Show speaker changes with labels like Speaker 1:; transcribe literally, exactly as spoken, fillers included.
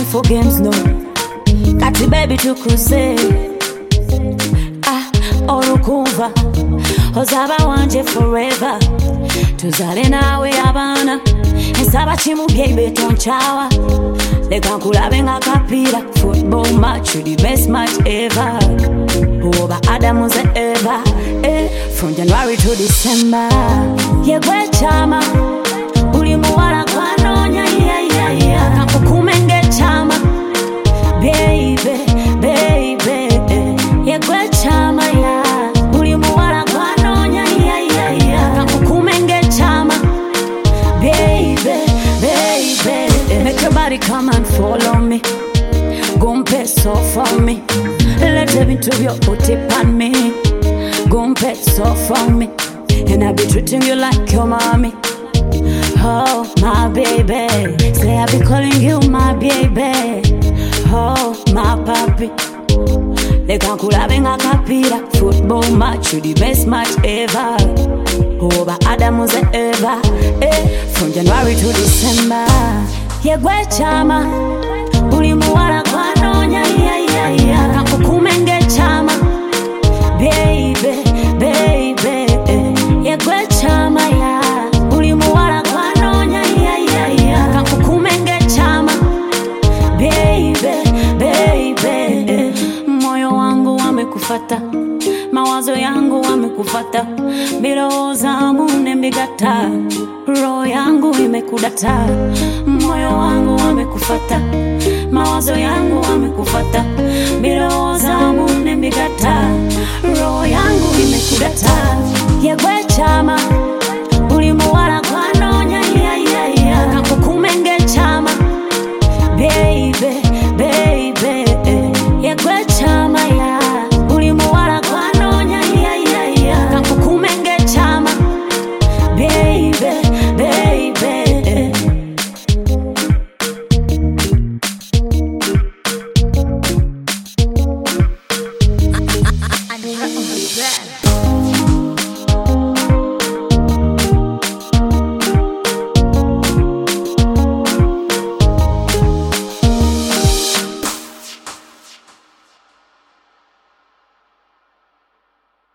Speaker 1: for games, no. Got the baby to cruise. Ah, orukuva ozaba wanje forever. Tuzale nawe abana nsaba kimubye betonchawa. Leka nkulabe nga kapira. Football match, the best match ever. Over Adamu ze ever, eh. From January to December. Yegwe chama uli muwala kwanonya, yeah, yeah, yeah. Nakukumenge chama baby, baby, eh. Yegwe chama, yeah. Uli muwala kwanonya, yeah, yeah, yeah. Nakukumenge chama baby, baby, eh. Make your body come and follow me. Gumpe so for me. Let me to your put it on me. Gumpe so for me. And I be treating you like your mommy. Oh, my baby. Say I be calling you my baby. Oh, my papi. They can't call having a capira. Football match, the best match ever. Over Adamu ze ever, eh. From January to December. Yegwe chama uli muwala kwanonya, yeah, yeah, yeah. Nakukumenge chama baby, baby, eh. Yegwe chama, yeah. Uli muwala kwanonya, yeah, yeah, yeah. Nakukumenge chama baby, baby, eh. Moyo wangu wamekufata, mawazo yangu wamekufata, bilowooza mune mbigata, roho yangu imekudata. Moyo wangu wamekufata, mawazo yangu wamekufata, bilowooza mune mbigata, roho yangu imekudata.